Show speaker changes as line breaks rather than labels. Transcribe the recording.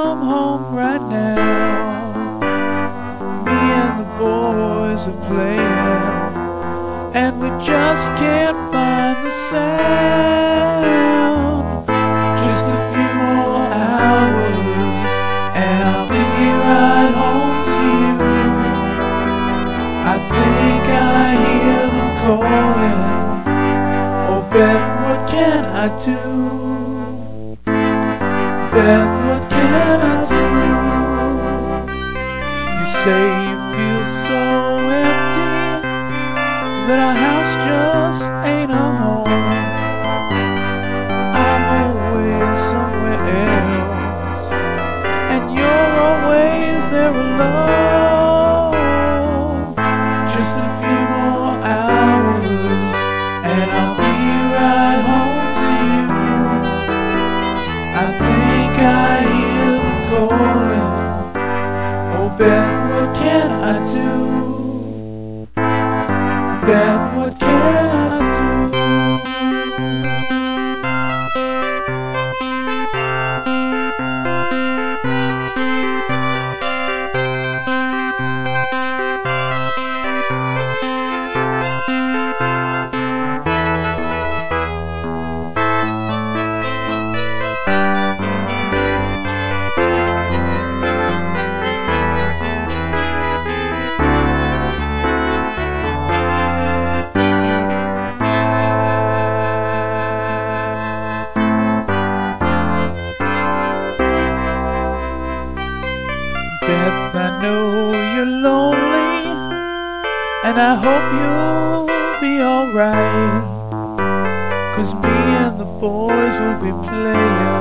come home right now. Me and the boys are playing, and we just can't find the sound. Just a few more hours, and I'll be right home to you. I think I hear them calling. Oh, Beth, what can I do? Beth, what can I do? You say you feel so empty, that our house just ain't a home. I'm always somewhere else, and you're always there alone. Just a few more hours, and I'll be right home to you. I think I hear them calling. Oh, Beth, what can I do? Beth, what can I do? Beth, I know you're lonely, and I hope you'll be alright, 'cause me and the boys will be playing.